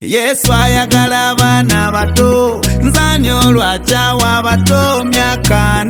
Yesu ayagala abaana bato, nzanyo olwakyawa abato, myaka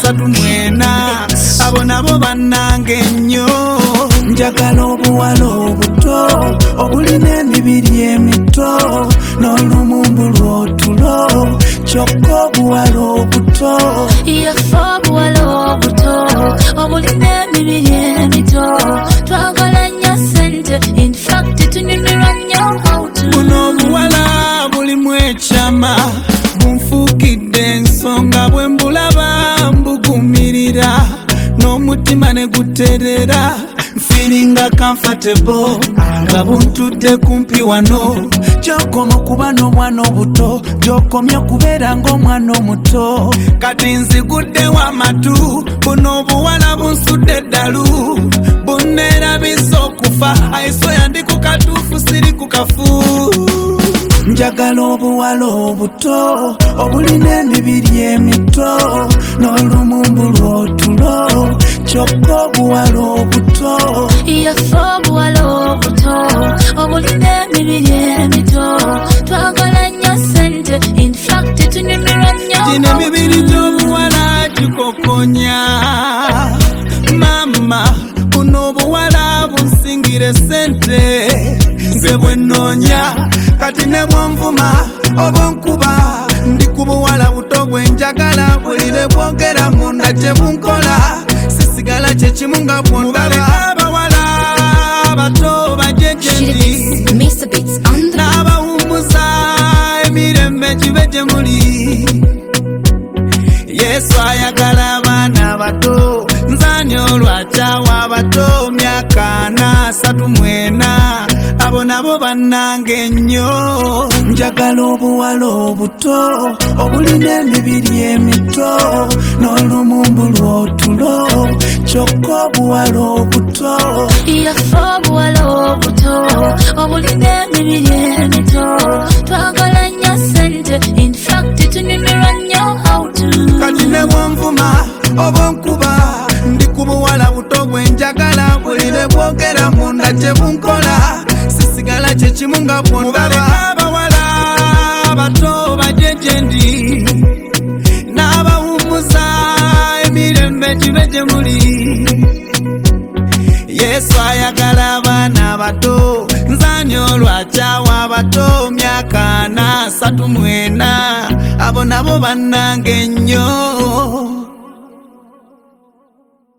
34 abo nabo bannange nnyo. Njagala obuwala obuto obulina emibiri emito n'olumumbu lw'otulo, kyokka obuwala obuto yafa obuwala obuto obulina emibiri emito, twagala nnyo ssente, in fact tunyumirwa nnyo hawtu. Buno obuwala bulimu ekyama, bunfuukidde ensonga, bwe mbulaba mbugumirira n'omutima ne guterera, feelinga comfortable nga buntudde kumpi wano. Gy'okoma okuba n'omwana obuto, gy'okomya okubeera ng'omwana omuto. Kati nziguddewo amatu, buno obuwala bunsudde eddalu, bunneerabisa okufa, aisoya ndi ku katuufu siri ku kafu. Njagala obuwala obuto obulina emibiri emito n'olumumbu lw'otulo, kyokka obuwala obuto yafa obuwala obuto obulina emibiri emito, twagala nnyo ssente, in fact tunyumirwa nnyo. gino emibiri gy'obuwala gikokonya mama, buno obuwala bunsingire ssente, nze bwe nnoonya. Kati ne bwonvuma oba nkuba, ndi ku buwala buto bwe njagala, buli lwe bwogera munda gye bunkola, sisigala kye kimu nga bwondaba. Abawala abato bajejendi n'abawummuza emirembe gibe gye muli. Yesu ayagala abaana abato, nzanyo olwakyawa abato, myaka 34 abo nabo bannange nnyo. Njagala obuwala obuto obulina emibiri emito n'olumumbu lw'otulo, kyokka obuwala obuto yafa obuwala obuto obulina emibiri emito, twagala nnyo ssente, in fact tunyumirwa nnyo hawtu. Kati ne bwonvuma oba nkuba, ndi ku buwala buto bwe njagala, buli lwe bwogera munda gye bunkola, sisigala kye kimu nga bwondaba. Abawala abato bajejendi n'abawummuza emirembe gibe gye muli. Yesu ayagala abaana abato, nzanyo olwakyawa abato, myaka 34 abo nabo bannange nnyo.